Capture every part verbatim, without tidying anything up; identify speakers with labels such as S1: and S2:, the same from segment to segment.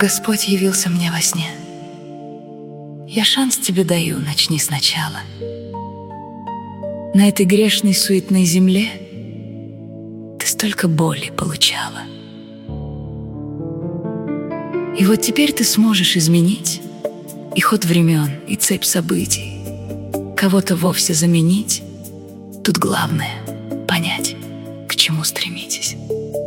S1: Господь явился мне во сне. Я шанс тебе даю, начни сначала. На этой грешной суетной земле ты столько боли получала. И вот теперь ты сможешь изменить и ход времен, и цепь событий, кого-то вовсе заменить. Тут главное — понять, к чему стремитесь.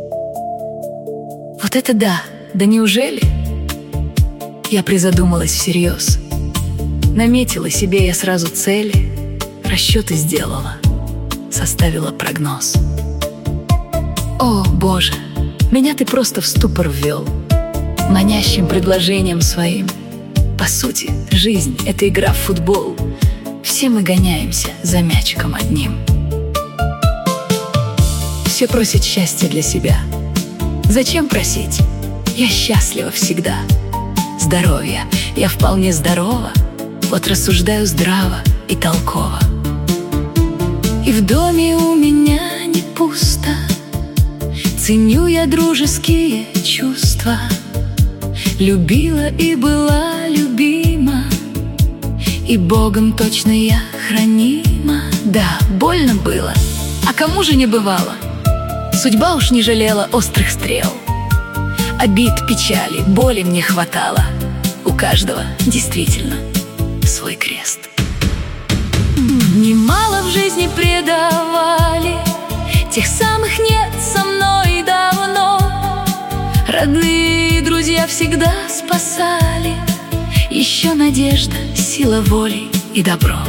S1: Вот это да! Да неужели? Я призадумалась всерьез. Наметила себе я сразу цели, расчеты сделала, составила прогноз. О, Боже, меня ты просто в ступор ввел манящим предложением своим. По сути, жизнь — это игра в футбол. Все мы гоняемся за мячиком одним. Все просят счастья для себя. Зачем просить? Я счастлива всегда. Здоровья, я вполне здорова. Вот рассуждаю здраво и толково. И в доме у меня не пусто. Ценю я дружеские чувства. Любила и была любима, и Богом точно я хранима. Да, больно было, а кому же не бывало? Судьба уж не жалела острых стрел. Обид, печали, боли мне хватало. У каждого действительно свой крест. Немало в жизни предавали, тех самых нет со мной давно. Родные и друзья всегда спасали. Еще надежда, сила воли и добро.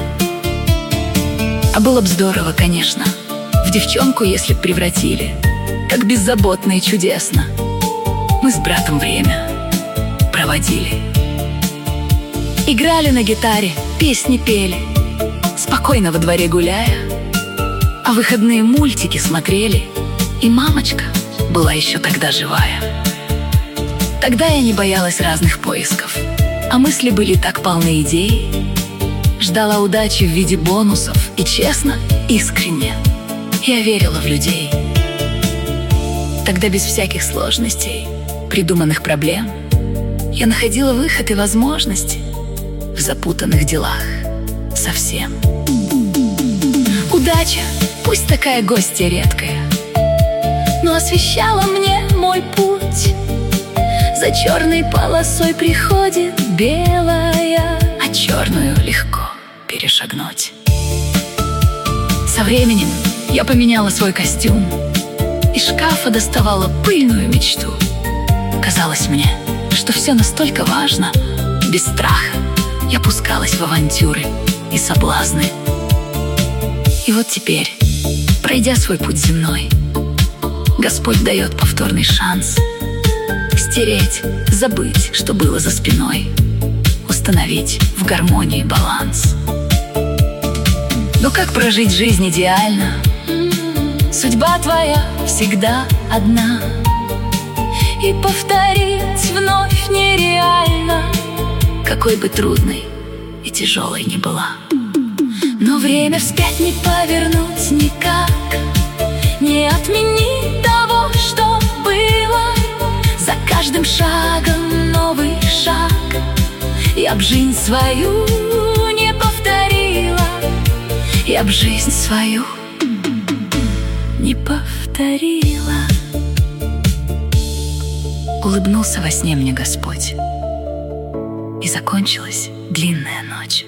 S1: А было б здорово, конечно, в девчонку, если б превратили, как беззаботно и чудесно мы с братом время проводили. Играли на гитаре, песни пели, спокойно во дворе гуляя, а выходные мультики смотрели, и мамочка была еще тогда живая. Тогда я не боялась разных поисков, а мысли были так полны идей. Ждала удачи в виде бонусов, и честно, искренне я верила в людей. Тогда без всяких сложностей, придуманных проблем, я находила выход и возможности в запутанных делах совсем. Удача, пусть такая гостья редкая, но освещала мне мой путь. За черной полосой приходит белая, а черную легко перешагнуть. Со временем я поменяла свой костюм, из шкафа доставала пыльную мечту. Казалось мне, что все настолько важно. Без страха я пускалась в авантюры и соблазны. И вот теперь, пройдя свой путь земной, Господь дает повторный шанс стереть, забыть, что было за спиной, установить в гармонии баланс. Но как прожить жизнь идеально? Судьба твоя всегда одна, и повторить вновь нереально, какой бы трудной и тяжелой ни была. Но время вспять не повернуть никак, не отменить того, что было. За каждым шагом новый шаг, я б жизнь свою не повторила, я б жизнь свою не повторила. Улыбнулся во сне мне Господь, и закончилась длинная ночь.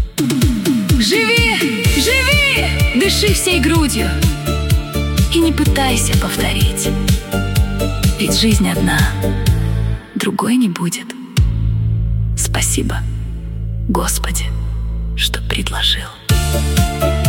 S1: Живи, живи, дыши всей грудью и не пытайся повторить, ведь жизнь одна, другой не будет. Спасибо, Господи, что предложил.